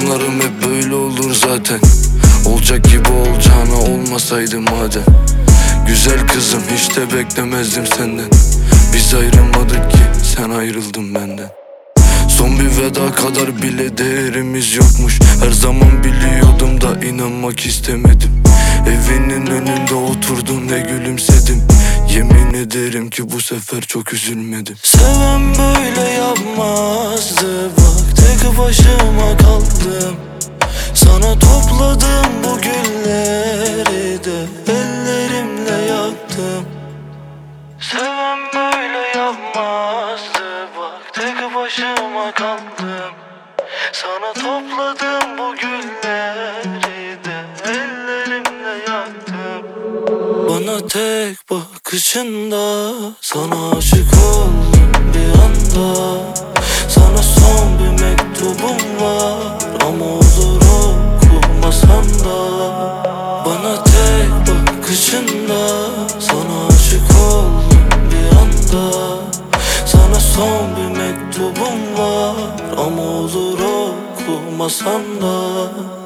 Planlarım hep böyle olur zaten. Olacak gibi olacağına olmasaydı madem. Güzel kızım, hiç de beklemezdim senden. Biz ayrılmadık ki sen ayrıldın benden. Son bir veda kadar bile değerimiz yokmuş. Her zaman biliyordum da inanmak istemedim. Evinin önünde oturdum ve gülümsedim. Yemin ederim ki bu sefer çok üzülmedim. Seven böyle yapmazdı, bak tek başıma kaldım. Sana topladım bu gülleri de ellerimle yaktım. Seven böyle yapmazdı, bak tek başıma kaldım. Sana topladım bu gülleri de ellerimle yaktım. Bana tek bakışında sana aşık oldum bir anda. Sana son bir mektubum var ama olur okumasan da. Bana tek bakışında sana aşık oldum bir anda. Sana son bir mektubum var ama olur okumasan da.